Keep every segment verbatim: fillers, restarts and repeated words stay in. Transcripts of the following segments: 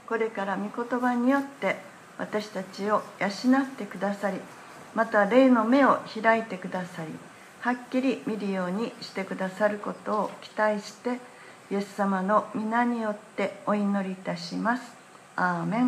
これから御言葉によって私たちを養ってくださり、また霊の目を開いてくださり、はっきり見るようにしてくださることを期待して、イエス様の皆によってお祈りいたします。アーメン。はい、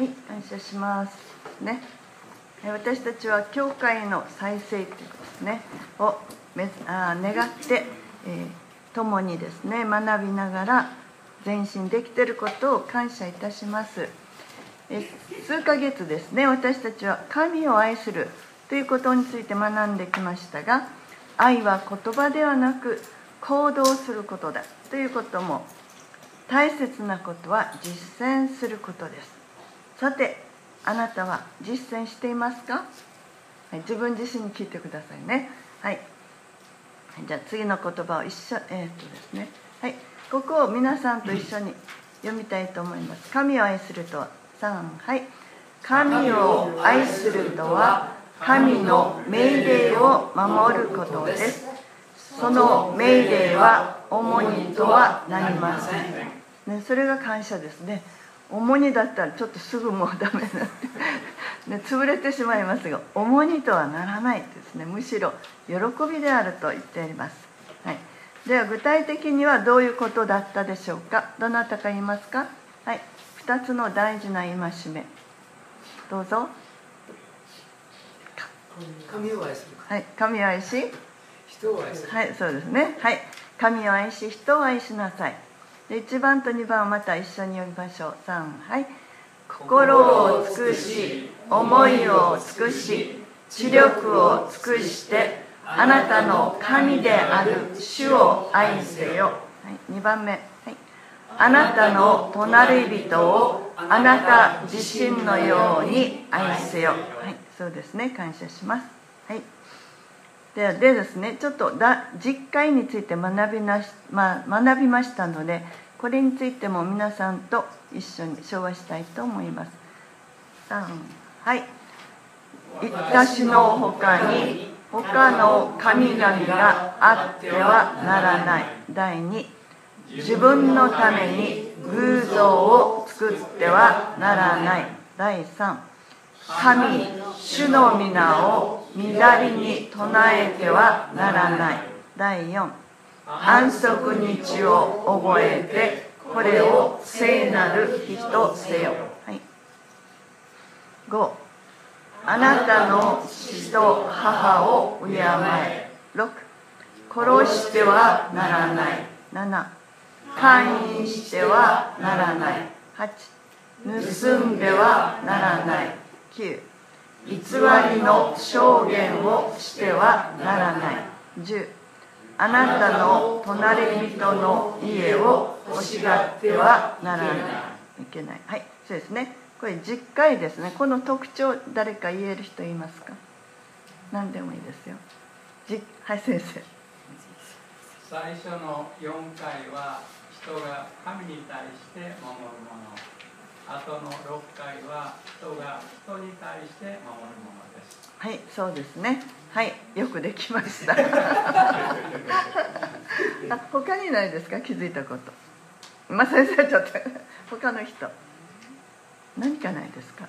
感謝しますね。私たちは教会の再生ということですねをめあ願って、えー、共にですね学びながら前進できていることを感謝いたします。え数ヶ月ですね、私たちは神を愛するということについて学んできましたが、愛は言葉ではなく行動することだということも、大切なことは実践することです。さて、あなたは実践していますか？はい、自分自身に聞いてくださいね。はい。じゃあ次の言葉を一緒、えー、っとですね。はい。ここを皆さんと一緒に読みたいと思います。神を愛するとは、さん、はい。神を愛するとは、神の命令を守ることです。その命令は重荷とはなりません。ね、それが感謝ですね。重荷だったらちょっとすぐもうダメになって、ね、潰れてしまいますが、重荷とはならないですね。むしろ喜びであると言っています。はい、では具体的にはどういうことだったでしょうか。どなたか言いますか。はい、ふたつの大事な戒め、どうぞ。 神を愛する。 はい、神を愛し人を愛する。 はい、そうですね。はい、神を愛し人を愛しなさい。でいちばんとにばんをまた一緒に読みましょう。さん、はい。心を尽くし、思いを尽くし、知力を尽くして、あなたの神である主を愛せよ。はい、にばんめ、はい。あなたの隣人をあなた自身のように愛せよ。はい、そうですね。感謝します。はい。ででですね、ちょっとだ実会について学びなし、まあ、学びましたので、これについても皆さんと一緒に唱和したいと思います。さん、はい。私の他に他の神々があってはならない。だいに、自分のために偶像を作ってはならない。だいさん、神主の皆を乱りに唱えてはならない。だいよん、安息日を覚えてこれを聖なる日とせよ。はい、ご、あなたの父と母を敬え。ろく、殺してはならない。なな、姦淫してはならない。はち、盗んではならない。きゅう、偽りの証言をしてはならない。じゅう、あなたの隣人の家を欲しがってはならない。いけない。はい、そうですね。これじゅっかいですね。この特徴、誰か言える人いますか。何でもいいですよ。じはい、先生。 最初のよんかいは人が神に対して守るもの、あとのろっかいは人が人に対して守るものです。 はい、そうですね。はい、よくできました。あ、他にないですか、気づいたこと。まあ、先生ちょっと他の人何かないですか。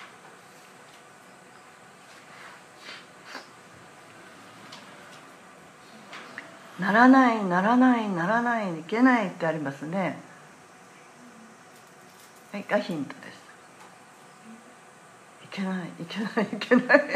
ならないならないならないいけないってありますね。はい、がヒントです。いけないいけないいけない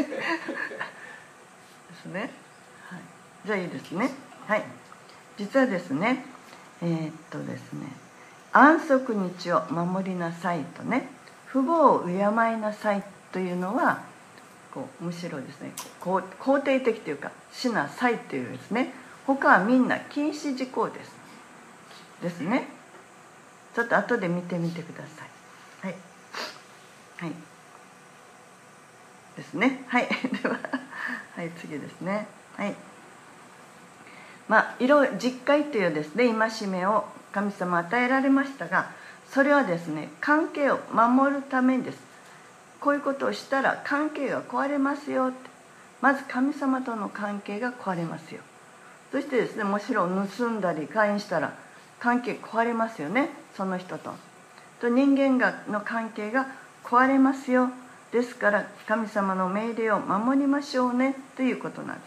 ですね。はい、じゃあいいですね。はい、実はですね、えー、っとですね安息日を守りなさいとね、父母を敬いなさいというのはこうむしろですね、こう肯定的というかしなさいというですね、他はみんな禁止事項ですですね。ちょっと後で見てみてください。はいはいですね。はい、でははい次ですね。はい、まあいろいろ実戒というですね戒めを神様与えられましたが、それはですね関係を守るためにです。こういうことをしたら関係が壊れますよって、まず神様との関係が壊れますよ。そしてですね、もちろん盗んだり姦淫したら関係壊れますよね、その人と。 と人間がの関係が壊れますよ。ですから神様の命令を守りましょうねということなんです。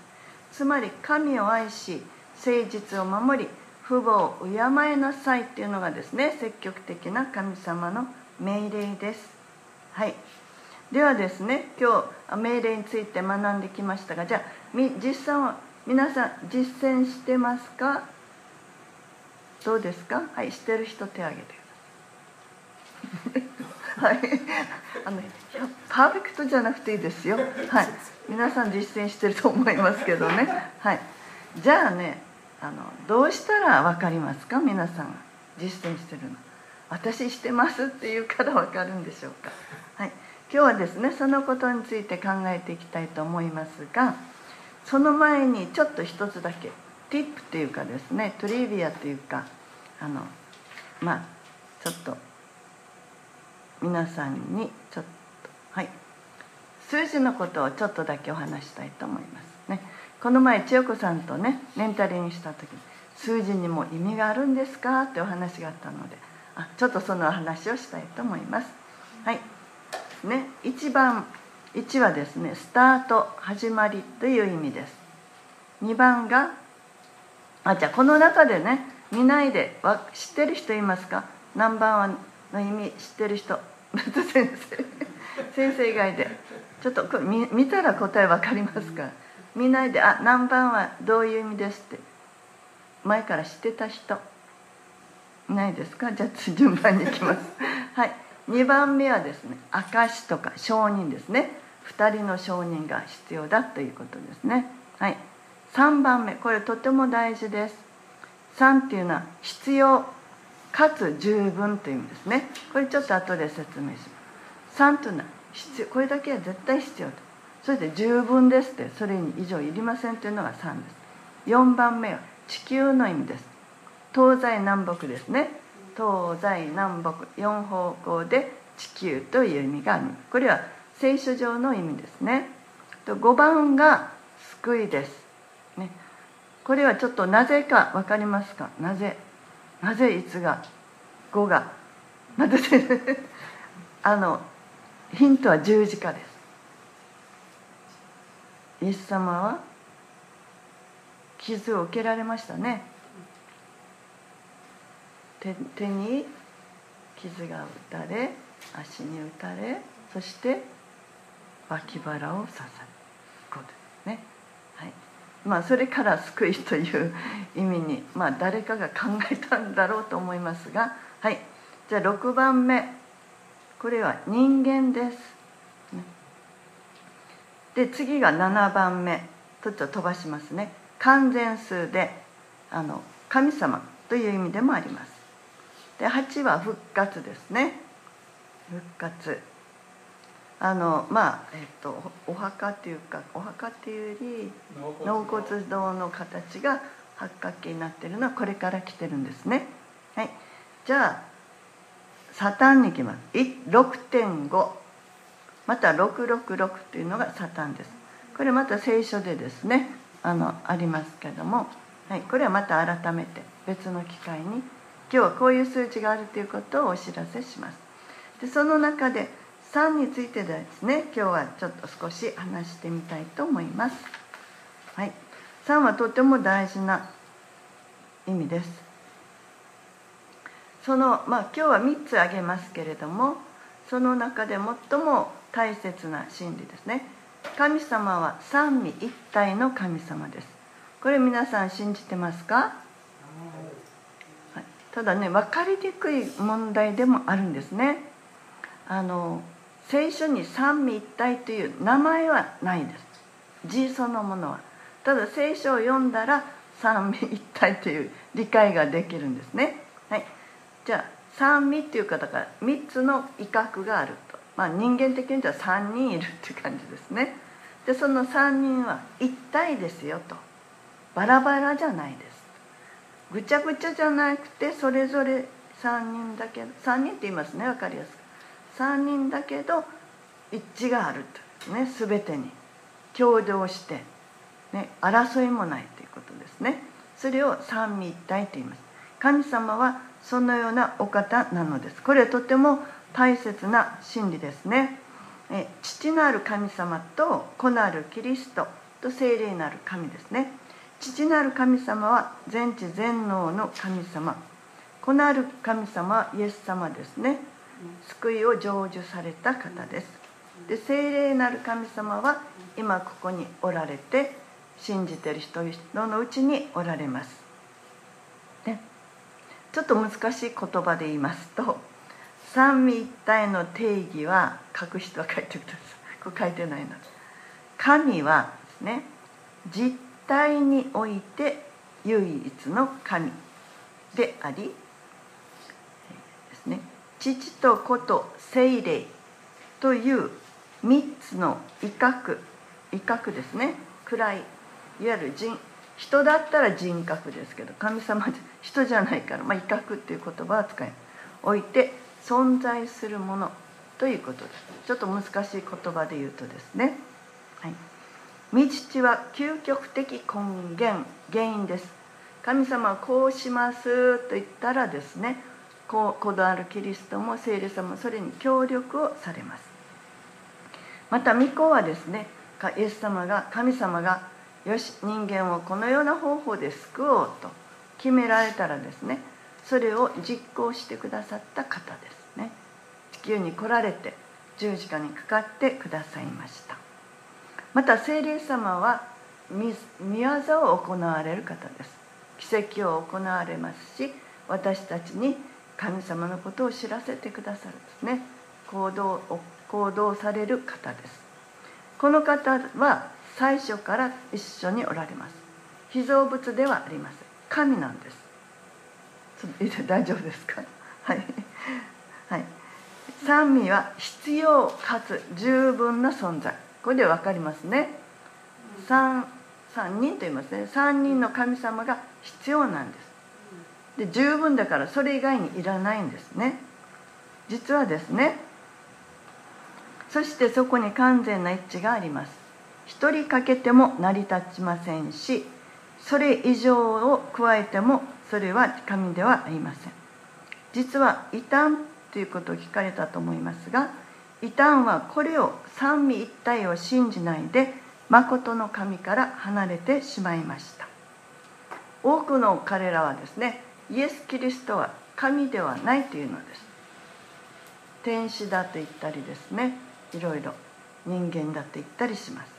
つまり神を愛し誠実を守り父母を敬いなさいっていうのがですね、積極的な神様の命令です。はい、ではですね、今日命令について学んできましたが、じゃあ実際は皆さん実践してますか？どうですか？はい、してる人手を挙げてください。はい、あのパーフェクトじゃなくていいですよ。はい、皆さん実践してると思いますけどね。はい、じゃあね、あのどうしたら分かりますか？皆さんが実践してるの。私してますっていうから分かるんでしょうか？はい、今日はですね、そのことについて考えていきたいと思いますが、その前にちょっと一つだけティップっていうかですね、トリビアというか、あのまあちょっと皆さんにちょっと、はい、数字のことをちょっとだけお話したいと思いますね。この前千代子さんとねメンタリングした時に、数字にも意味があるんですかってお話があったので、あちょっとそのお話をしたいと思います。はいね、いちばんいちはですね、スタート、始まりという意味です。にばんがあじゃあこの中でね、見ないでわ知ってる人いますか？ナンバーワンの意味知ってる人先生先生以外でちょっとこれ 見, 見たら答え分かりますから、見ないで、あナンバーワンはどういう意味ですって前から知ってた人いないですか？じゃあ順番にいきますはい、にばんめはですね、証とか証人ですね。ふたりの証人が必要だということですね。はい、さんばんめ、これとても大事です。さんっていうのは必要かつ十分という意味ですね。これちょっと後で説明します。さんというのは必要、これだけは絶対必要と、それで十分ですって、それに以上いりませんというのがさんです。よんばんめは地球の意味です。東西南北ですね。東西南北よん方向で地球という意味があります。これは聖書上の意味ですね。ごばんが救いです、ね、これはちょっとなぜか分かりますか？なぜなぜいつがごがなぜあのヒントは十字架です。イエス様は傷を受けられましたね。 手, 手に傷が打たれ、足に打たれ、そして脇腹を刺されることですね。はい、まあそれから救いという意味に、まあ誰かが考えたんだろうと思いますが、はい、じゃあろくばんめ、これは人間です。で次がななばんめ、ちょっと飛ばしますね。完全数であの神様という意味でもあります。ではちは復活ですね。復活、あのまあえっとお墓っていうか、お墓っていうより納骨堂の形が八角形になっているのはこれから来てるんですね。はい、じゃあサタンに行きます。 ろくてんご、 またろくろくろくというのがサタンです。これまた聖書でですね あのありますけども、はい、これはまた改めて別の機会に今日はこういう数値があるということをお知らせします。でその中でさんについてですね、今日はちょっと少し話してみたいと思います。はい、さんはとても大事な意味です。そのまあ今日はみっつ挙げますけれども、その中で最も大切な真理ですね。神様は三位一体の神様です。これ皆さん信じてますか？はい、ただね、分かりにくい問題でもあるんですね。あの聖書に三位一体という名前はないです。字そのものは。ただ聖書を読んだら三位一体という理解ができるんですね。はい、じゃあ三位っていうか、だから三つの威嚇があると、まあ、人間的には三人いるっていう感じですね。でその三人は一体ですよと、バラバラじゃないです、ぐちゃぐちゃじゃなくてそれぞれ三人だけど、三人って言いますね、分かりやすく。三人だけど一致があるとね、全てに共同して、ね、争いもないということですね。それを三位一体と言います。神様はそのようなお方なのです。これはとても大切な真理ですね。え父なる神様と子なるキリストと聖霊なる神ですね。父なる神様は全知全能の神様、子なる神様はイエス様ですね。救いを成就された方です。で、聖霊なる神様は今ここにおられて、信じている人々のうちにおられます、ね、ちょっと難しい言葉で言いますと、三位一体の定義は書く人は書いてください。これ書いてないの。神はですね、実体において唯一の神でありですね、父と子と聖霊という三つの威嚇、威嚇ですね、位、いわゆる人、人だったら人格ですけど、神様は人じゃないから、まあ、威嚇っていう言葉を使いおいて存在するものということです。ちょっと難しい言葉で言うとですね、はい、御父は究極的根源、原因です。神様はこうしますと言ったらですね、子のあるキリストも聖霊様もそれに協力をされます。また御子はですね、イエス様が、神様がよし人間をこのような方法で救おうと決められたらですね、それを実行してくださった方ですね。地球に来られて十字架にかかってくださいました。また聖霊様は御業を行われる方です。奇跡を行われますし、私たちに神様のことを知らせてくださるんですね。行動を行動される方です。この方は最初から一緒におられます。被造物ではありません。神なんです。大丈夫ですか？はい、はい、三位は必要かつ十分な存在、これで分かりますね。 3, 3人と言いますね。さんにんの神様が必要なんです。で、十分だからそれ以外にいらないんですね、実はですね。そしてそこに完全な一致があります。一人かけても成り立ちませんし、それ以上を加えてもそれは神ではありません。実は異端ということを聞かれたと思いますが、異端はこれを三位一体を信じないで誠の神から離れてしまいました。多くの彼らはですね、イエス・キリストは神ではないというのです。天使だと言ったりですね、いろいろ人間だと言ったりします。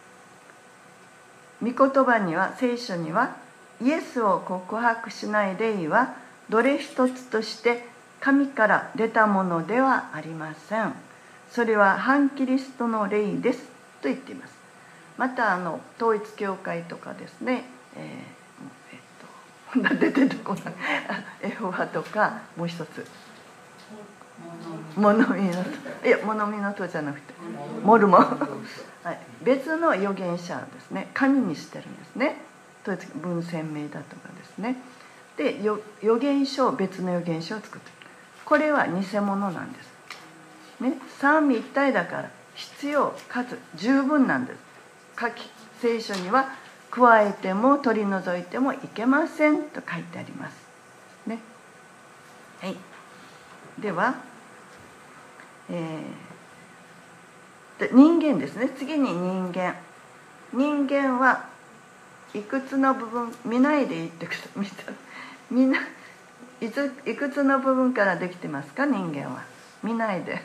御言葉には、聖書には、イエスを告白しない霊はどれ一つとして神から出たものではありません。それは反キリストの霊ですと言っています。またあの統一教会とかですね、えーえっと、出てこないエホバとか、もう一つ物見の塔、いや物見の塔じゃなくてモルモン、はい、別の預言者ですね、神にしてるんですね。統一文鮮明だとかですね。で預言書、別の預言書を作ってる。これは偽物なんです、ね、三位一体だから必要かつ十分なんです。書き聖書には加えても取り除いてもいけませんと書いてあります、ね。はい、では、えー、人間ですね。次に人間。人間はいくつの部分、見ないで言ってください。みんないついくつの部分からできてますか？人間は見ないで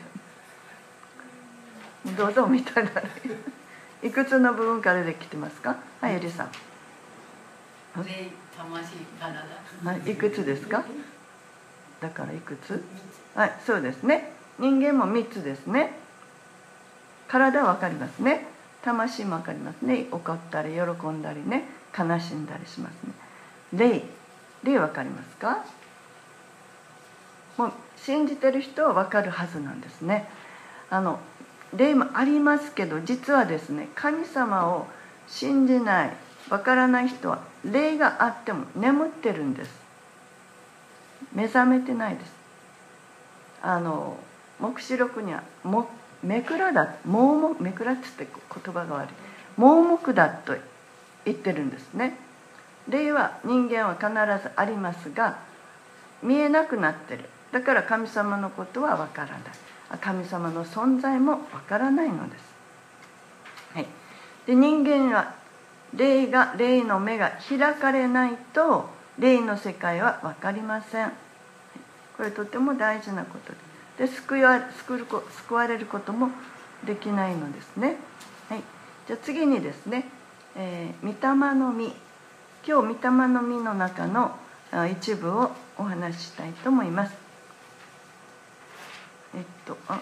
どうぞ見たらいくつの部分からできてますか？はい、ゆりさん。 霊、魂、体。 はい、いくつですか？だからいくつ？はい、そうですね。人間もみっつですね。体は分かりますね。魂も分かりますね。怒ったり喜んだりね、悲しんだりしますね。霊、霊分かりますか？もう信じてる人は分かるはずなんですね。あの霊もありますけど、実はですね、神様を信じない、分からない人は霊があっても眠ってるんです。目覚めてないです。あの黙示録にはもめくらだ、盲目、めくらって言って言葉が悪い、盲目だと言ってるんですね。霊は人間は必ずありますが、 見えなくなってる。だから神様のことはわからない。神様の存在もわからないのです。はい、で人間は霊が霊の目が開かれないと霊の世界は分かりません。これとても大事なことで、で救わ、救う救われることもできないのですね。はい、じゃあ次にですね、えー、御霊の実、今日御霊の実の中の一部をお話ししたいと思います。えっとあ、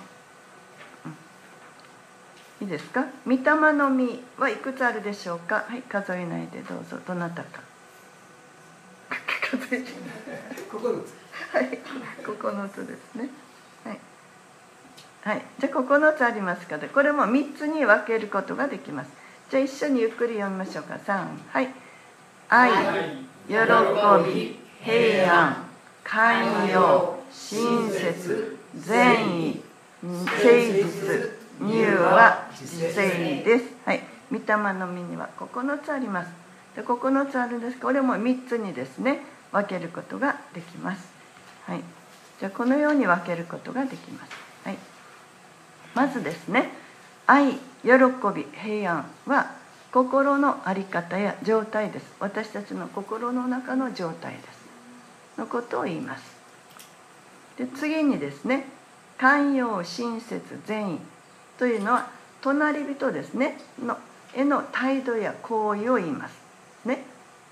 うん、いいですか。御霊の実はいくつあるでしょうか。はい、数えないでどうぞ。どなたか数えてここのつはい、ここのつですね。はい、はい、じゃあここのつありますから、これもみっつに分けることができます。じゃあ一緒にゆっくり読みましょうか。さん、はい。愛、喜び、平安、寛容、親切、善意、誠実、乳は自制です。はい、御霊の実にはここのつあります。でここのつあるんですが、これもみっつにですね分けることができます。はい、じゃあこのように分けることができます。はい、まずですね、愛、喜び、平安は心の在り方や状態です。私たちの心の中の状態ですのことを言います。で次にですね、寛容、親切、善意というのは隣人ですねのへの態度や行為を言いますね。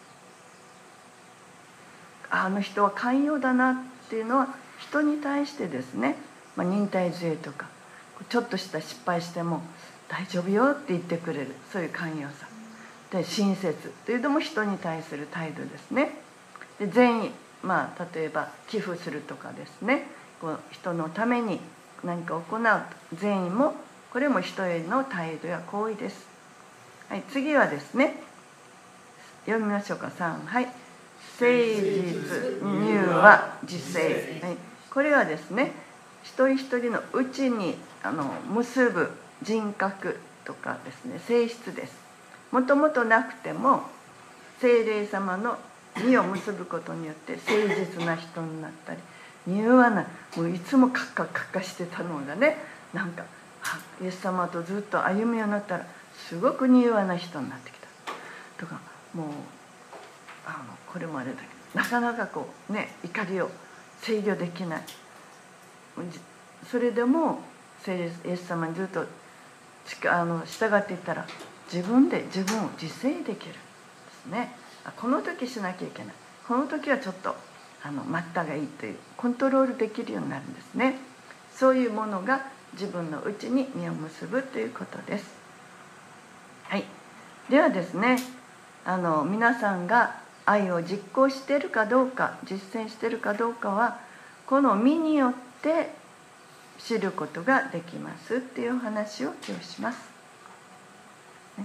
あの人は寛容だなっていうのは人に対してですね、まあ、忍耐強いとかちょっとした失敗しても大丈夫よって言ってくれる、そういう寛容さで、親切というのも人に対する態度ですね。で善意、まあ例えば寄付するとかですね、こう人のために何か行うと、善意もこれも人への態度や行為です。はい、次はですね、読みましょうか。さん、はい。誠実、乳和、自制、はい、これはですね、一人一人のうちにあの結ぶ人格とかですね、性質です。もともとなくても聖霊様の実を結ぶことによって誠実な人になったり、柔和な、もういつもカッカカッカしてたのがね、なんかイエス様とずっと歩みをなったらすごく柔和な人になってきたとか、もうあのこれもあれだけど、なかなかこうね、怒りを制御できない。それでも聖霊イエス様にずっとあの従っていったら、自分で自分を自制できるんですね。この時しなきゃいけない、この時はちょっとあの待ったがいいというコントロールできるようになるんですね。そういうものが自分のうちに実を結ぶということです。はい、ではですね、あの皆さんが愛を実行しているかどうか、実践しているかどうかはこの実によって知ることができますっていうお話を今日します。ね、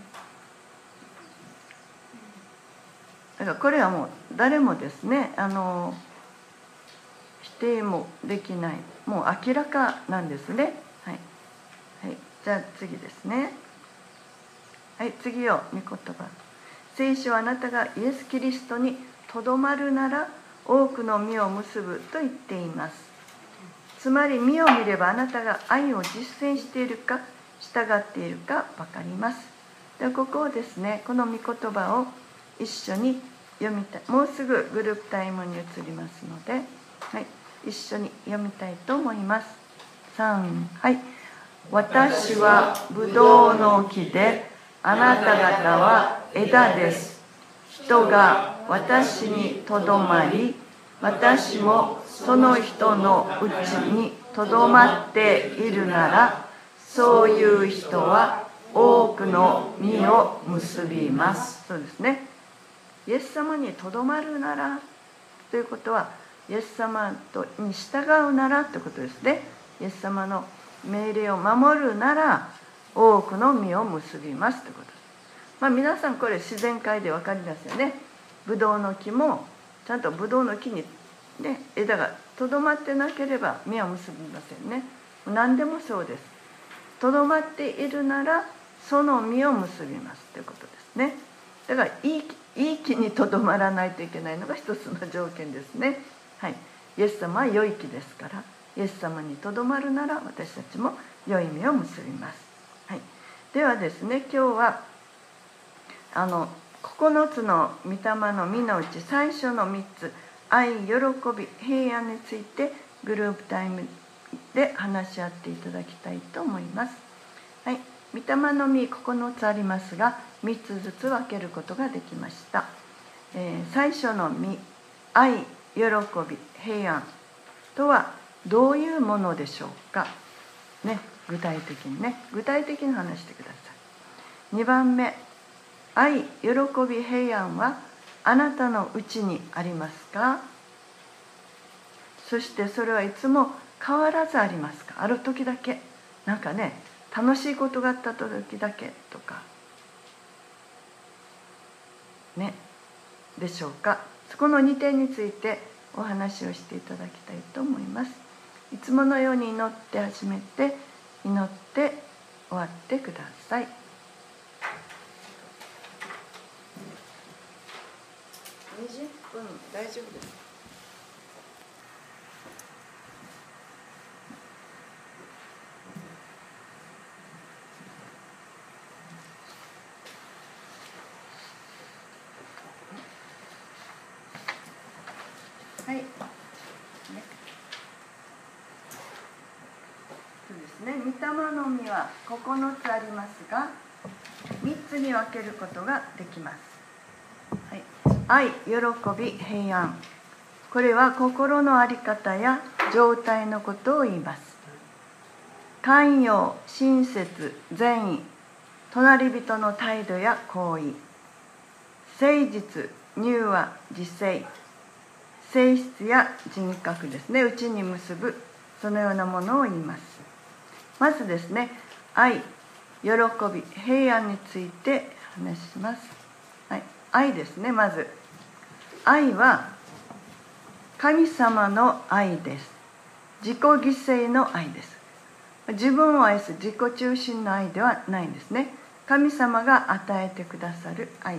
だからこれはもう誰もですね、あの否定もできない、もう明らかなんですね。はい、はい、じゃあ次ですね。はい、次を御言葉。聖書はあなたがイエス・キリストにとどまるなら多くの実を結ぶと言っています。つまり実を見ればあなたが愛を実践しているか従っているか分かります。ではここをですね、この御言葉を一緒に読みたい。もうすぐグループタイムに移りますので、はい、一緒に読みたいと思います。さん、はい。私はブドウの木で、あなた方は枝です。人が私にとどまり、私もその人のうちにとどまっているなら、そういう人は多くの実を結びます。そうですね。イエス様にとどまるならということは、イエス様に従うならということですね。イエス様の命令を守るなら多くの実を結びますということです。まあ、皆さんこれ自然界で分かりますよね。ブドウの木もちゃんとブドウの木に、ね、枝がとどまってなければ実を結びませんね。何でもそうです。とどまっているならその実を結びますということですね。だからいいいい木にとどまらないといけないのが一つの条件ですね。はい、 イエス様は良い木ですから、イエス様にとどまるなら私たちも良い実を結びます。はい、ではですね、今日はあのここのつの御霊の実のうち最初のみっつ、愛、喜び、平安についてグループタイムで話し合っていただきたいと思います。はい、御霊の実ここのつありますが、みっつずつ分けることができました。えー、最初の実、愛、喜び、平安とはどういうものでしょうか。ね、具体的にね、具体的に話してください。にばんめ、愛、喜び、平安はあなたのうちにありますか。そしてそれはいつも変わらずありますか。ある時だけ、なんかね、楽しいことがあった時だけとかね、でしょうか。そこのにてんについてお話をしていただきたいと思います。いつものように祈って始めて、祈って終わってください。にじゅっぷん大丈夫です。はい、ね、そうですね。御霊の実はここのつありますが、みっつに分けることができます。はい、愛、喜び、平安。これは心の在り方や状態のことを言います。寛容、親切、善意、隣人の態度や行為、誠実、柔和、自制、性質や人格ですね、うちに結ぶ、そのようなものを言います。まずですね、愛、喜び、平安について話します。はい、愛ですね。まず愛は神様の愛です。自己犠牲の愛です。自分を愛す自己中心の愛ではないんですね。神様が与えてくださる愛。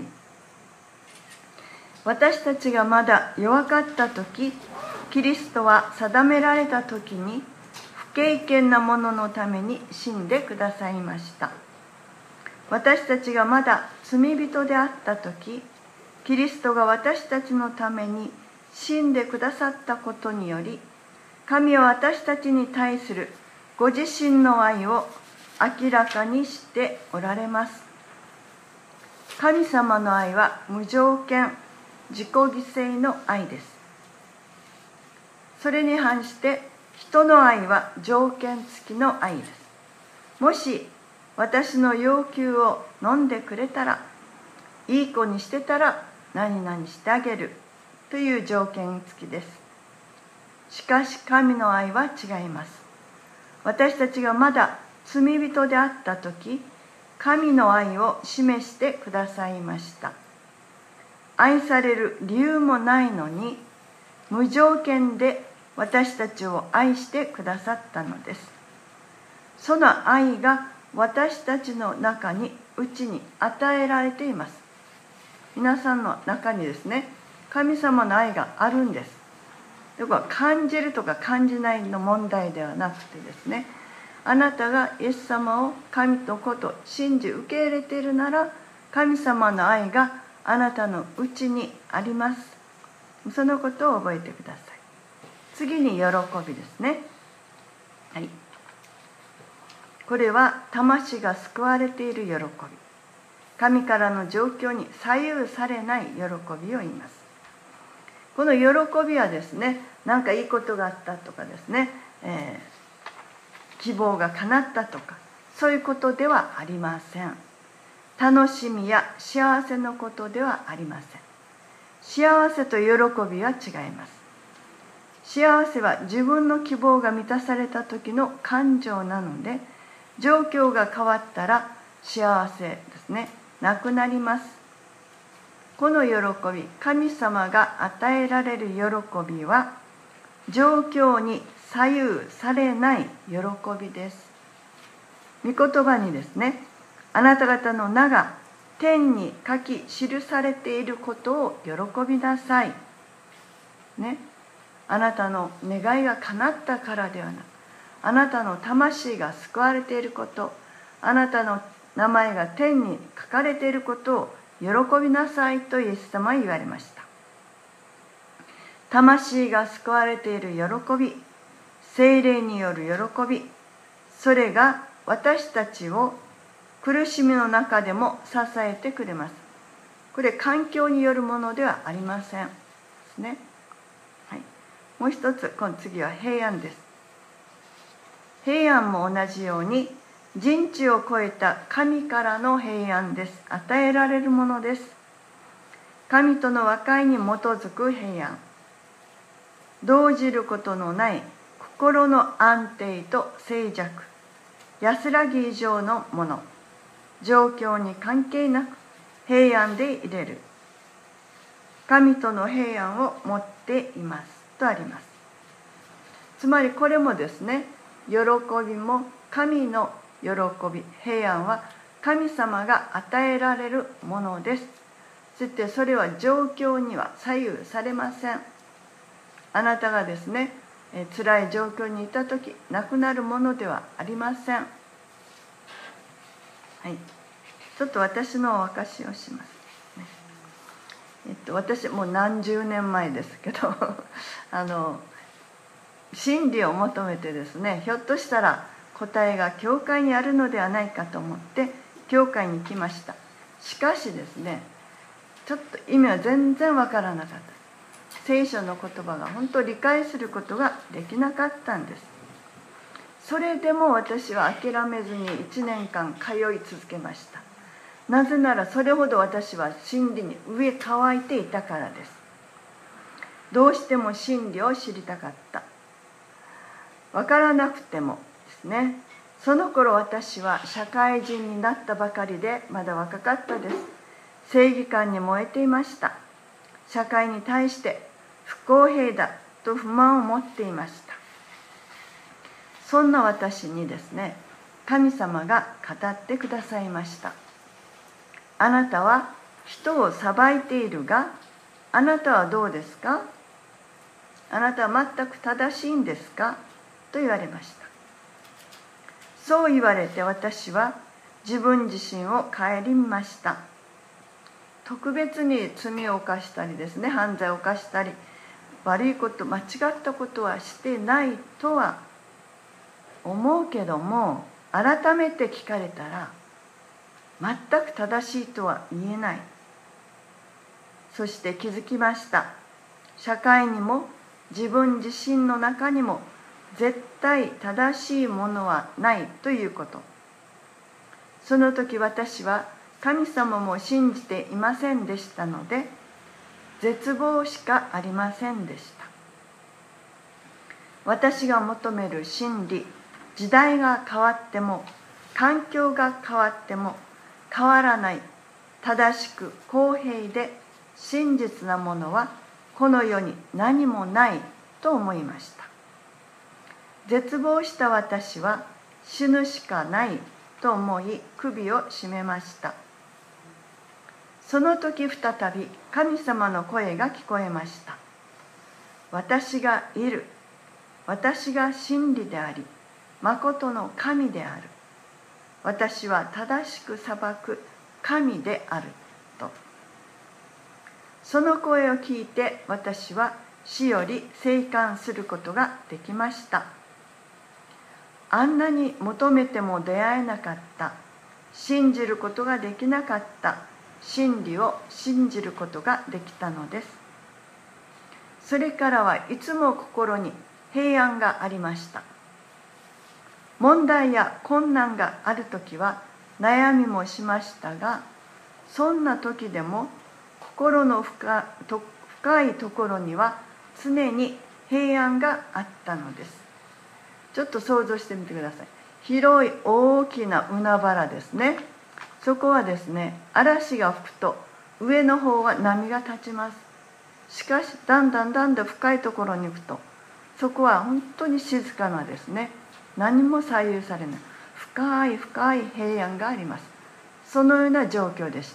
私たちがまだ弱かった時、キリストは定められた時に不経験なもののために死んでくださいました。私たちがまだ罪人であった時、キリストが私たちのために死んでくださったことにより、神は私たちに対するご自身の愛を明らかにしておられます。神様の愛は無条件、自己犠牲の愛です。それに反して人の愛は条件付きの愛です。もし私の要求を飲んでくれたら、いい子にしてたら何々してあげるという条件付きです。しかし神の愛は違います。私たちがまだ罪人であった時、神の愛を示してくださいました。愛される理由もないのに、無条件で私たちを愛してくださったのです。その愛が私たちの中に、うちに与えられています。皆さんの中にですね、神様の愛があるんです。だから感じるとか感じないの問題ではなくてですね、あなたがイエス様を神のこと信じ受け入れているなら、神様の愛があなたのうちにあります。そのことを覚えてください。次に喜びですね。はい。これは魂が救われている喜び。神からの状況に左右されない喜びを言います。この喜びはですね、何かいいことがあったとかですね、えー、希望が叶ったとか、そういうことではありません。楽しみや幸せのことではありません。幸せと喜びは違います。幸せは自分の希望が満たされた時の感情なので、状況が変わったら幸せですね、なくなります。この喜び、神様が与えられる喜びは、状況に左右されない喜びです。御言葉にですね、あなた方の名が天に書き記されていることを喜びなさい。ね。 あなたの願いが叶ったからではなく、あなたの魂が救われていること、あなたの名前が天に書かれていることを喜びなさいとイエス様は言われました。魂が救われている喜び、聖霊による喜び、それが私たちを苦しみの中でも支えてくれます。これ環境によるものではありませんですね。はい、もう一つ、この次は平安です。平安も同じように人知を超えた神からの平安です。与えられるものです。神との和解に基づく平安、動じることのない心の安定と静寂、安らぎ以上のもの、状況に関係なく平安でいれる、神との平安を持っていますとあります。つまりこれもですね、喜びも神の喜び、平安は神様が与えられるものです。そしてそれは状況には左右されません。あなたがですね、え辛い状況にいたとき、なくなるものではありません。はい、ちょっと私のお証しをします、ね。えっと、私もう何十年前ですけどあの真理を求めてですね、ひょっとしたら答えが教会にあるのではないかと思って教会に来ました。しかしですね、ちょっと意味は全然わからなかった。聖書の言葉が本当理解することができなかったんです。それでも私は諦めずにいちねんかん通い続けました。なぜならそれほど私は真理に飢え渇いていたからです。どうしても真理を知りたかった。わからなくてもですね、その頃私は社会人になったばかりでまだ若かったです。正義感に燃えていました。社会に対して不公平だと不満を持っていました。そんな私にですね、神様が語ってくださいました。あなたは人を裁いているが、あなたはどうですか？あなたは全く正しいんですか？と言われました。そう言われて私は自分自身を顧みました。特別に罪を犯したりですね、犯罪を犯したり、悪いこと、間違ったことはしてないとは思うけども、改めて聞かれたら全く正しいとは言えない。そして気づきました。社会にも自分自身の中にも絶対正しいものはないということ。その時私は神様も信じていませんでしたので、絶望しかありませんでした。私が求める真理、時代が変わっても、環境が変わっても変わらない、正しく公平で真実なものはこの世に何もないと思いました。絶望した私は死ぬしかないと思い首を絞めました。その時再び神様の声が聞こえました。私がいる。私が真理であり、誠の神である。私は正しく裁く神であると。その声を聞いて私は死より生還することができました。あんなに求めても出会えなかった、信じることができなかった真理を信じることができたのです。それからはいつも心に平安がありました。問題や困難があるときは悩みもしましたが、そんな時でも心の 深, 深いところには常に平安があったのです。ちょっと想像してみてください。広い大きな海原ですね。そこはですね、嵐が吹くと上の方は波が立ちます。しかしだんだんだんだん深いところに行くと、そこは本当に静かなですね、何も左右されない深い深い平安があります。そのような状況でした。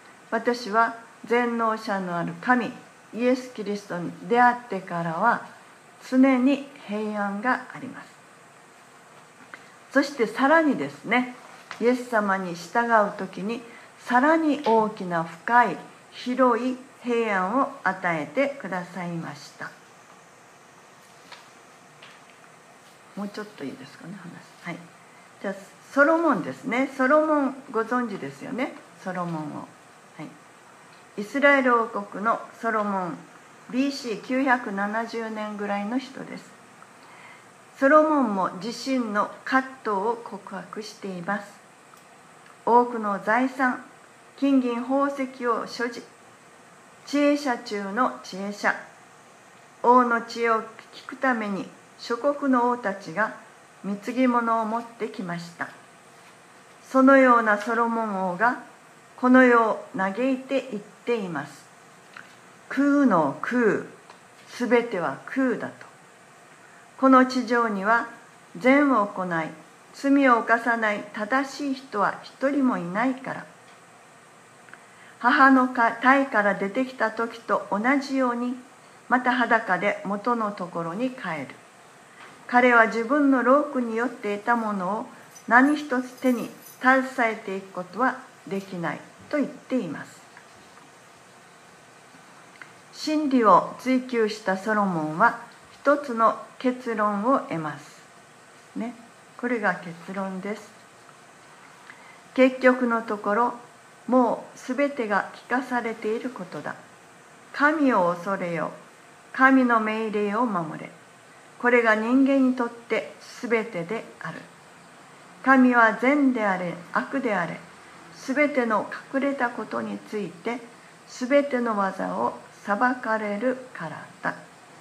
私は全能者のある神イエス・キリストに出会ってからは常に平安があります。そしてさらにですね、イエス様に従うときにさらに大きな深い広い平安を与えてくださいました。もうちょっといいですかね、話。はい。じゃあソロモンですね。ソロモンご存知ですよね、ソロモンを。はい、イスラエル王国のソロモン ビーシーきゅうひゃくななじゅう 年ぐらいの人です。ソロモンも自身の葛藤を告白しています。多くの財産、金銀宝石を所持、知恵者中の知恵者、王の知恵を聞くために諸国の王たちが貢ぎ物を持ってきました。そのようなソロモン王がこの世を嘆いて言っています。空の空、すべては空だと。この地上には善を行い罪を犯さない正しい人は一人もいないから。母の胎から出てきた時と同じようにまた裸で元のところに帰る。彼は自分の労苦によって得たものを何一つ手に携えていくことはできないと言っています。真理を追求したソロモンは一つの結論を得ます。ね、これが結論です。結局のところ、もうすべてが聞かされていることだ。神を恐れよ。神の命令を守れ。これが人間にとってすべてである。神は善であれ、悪であれ、すべての隠れたことについて、すべての技を裁かれるからだ。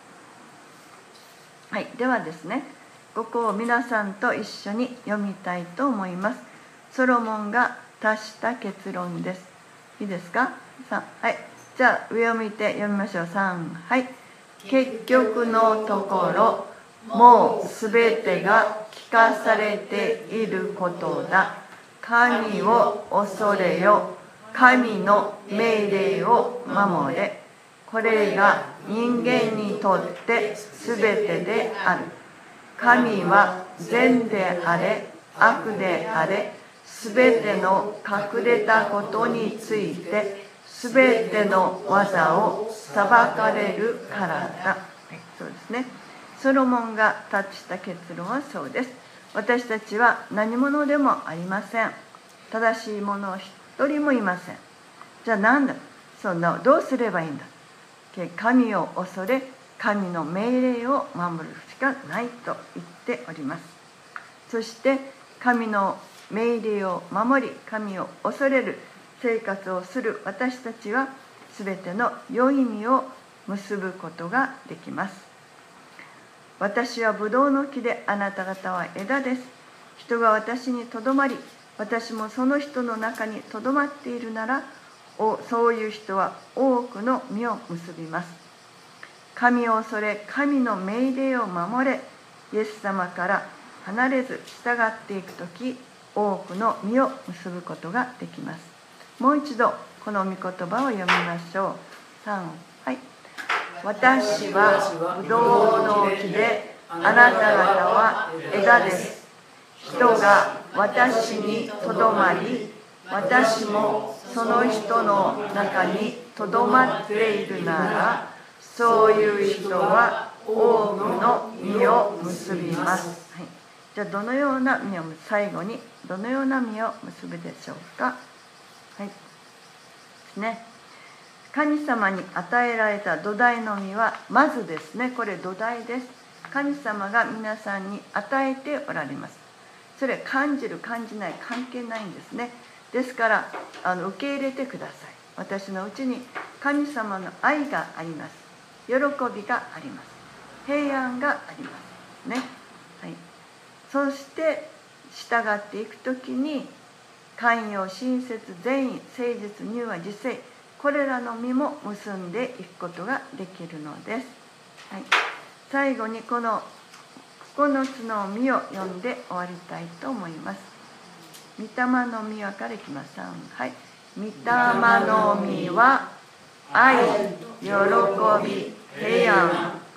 はい、ではですね、ここを皆さんと一緒に読みたいと思います。ソロモンが達した結論です。いいですか？さん、はい。じゃあ上を向いて読みましょう。さん、はい。結局のところ、もうすべてが聞かされていることだ。神を恐れよ。神の命令を守れ。これが人間にとってすべてである。神は善であれ、悪であれ、すべての隠れたことについて、すべての技を裁かれるからだ。はい、そうですね。ソロモンが達した結論はそうです。私たちは何者でもありません。正しい者は一人もいません。じゃあ何だ、そんなどうすればいいんだ。神を恐れ、神の命令を守るしかないと言っております。そして神の命令を守り、神を恐れる生活をする私たちは、すべての良い実を結ぶことができます。私はブドウの木で、あなた方は枝です。人が私にとどまり、私もその人の中にとどまっているなら、そういう人は多くの実を結びます。神を恐れ、神の命令を守れ。イエス様から離れず従っていくとき、多くの実を結ぶことができます。もう一度この御言葉を読みましょう。さん、はい。私はブドウの木で、あなた方は枝です。人が私にとどまり、私もその人の中にとどまっているなら、そういう人は多くの実を結びます。はい、じゃあどのような実を、最後にどのような実を結ぶでしょうか。はいですね。神様に与えられた土台の実は、まずですね、これ土台です。神様が皆さんに与えておられます。それは感じる感じない関係ないんですね。ですからあの受け入れてください。私のうちに神様の愛があります。喜びがあります。平安がありますね。はい、そして従っていくときに、寛容、親切、善意、誠実、柔和、自制、これらの実も結んでいくことができるのです。はい、最後にこのここのつの実を読んで終わりたいと思います。御霊の実はからいきます。はい。御霊の実は愛、喜び、平安、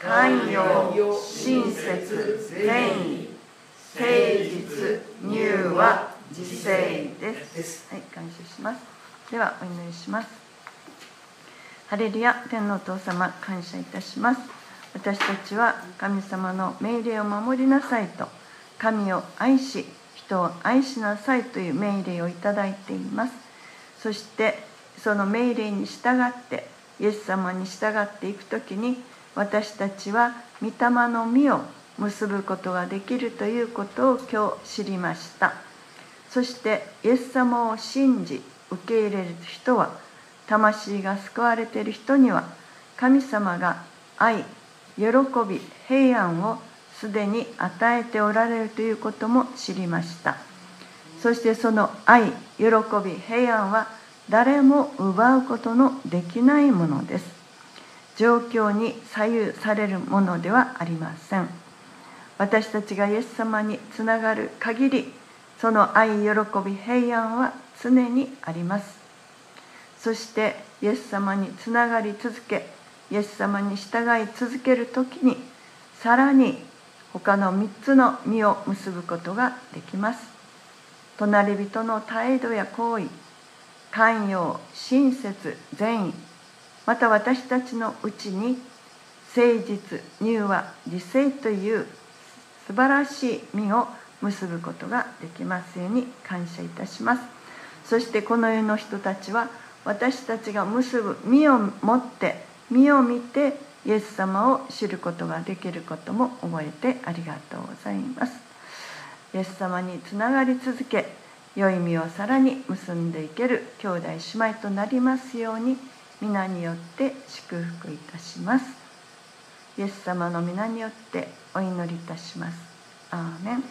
寛容、親切、善意、誠実、柔和、自制です。はい、感謝します。ではお祈りします。ハレルヤ、天のお父様、感謝いたします。私たちは神様の命令を守りなさいと、神を愛し、人を愛しなさいという命令をいただいています。そしてその命令に従って、イエス様に従っていくときに、私たちは御霊の実を結ぶことができるということを今日知りました。そしてイエス様を信じ受け入れる人は、魂が救われている人には、神様が愛、喜び、平安をすでに与えておられるということも知りました。そしてその愛、喜び、平安は誰も奪うことのできないものです。状況に左右されるものではありません。私たちがイエス様につながる限り、その愛、喜び、平安は常にあります。そしてイエス様につながり続け、イエス様に従い続けるときに、さらに他のみっつの実を結ぶことができます。隣人の態度や行為、寛容、親切、善意、また私たちのうちに誠実、柔和、自制という素晴らしい実を結ぶことができますように感謝いたします。そしてこの世の人たちは、私たちが結ぶ実を持って、実を見てイエス様を知ることができることも覚えてありがとうございます。イエス様につながり続け、良い実をさらに結んでいける兄弟姉妹となりますように、皆によって祝福いたします。イエス様の皆によってお祈りいたします。アーメン。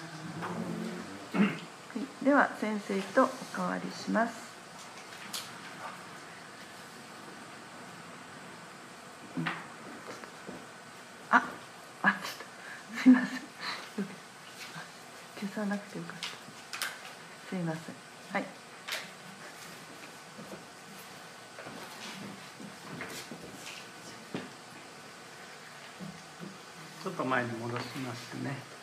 では先生とお代わりします。あ、あ、すいません。消さなくてよかった。すいません。はい。 ちょっと前に戻しますね。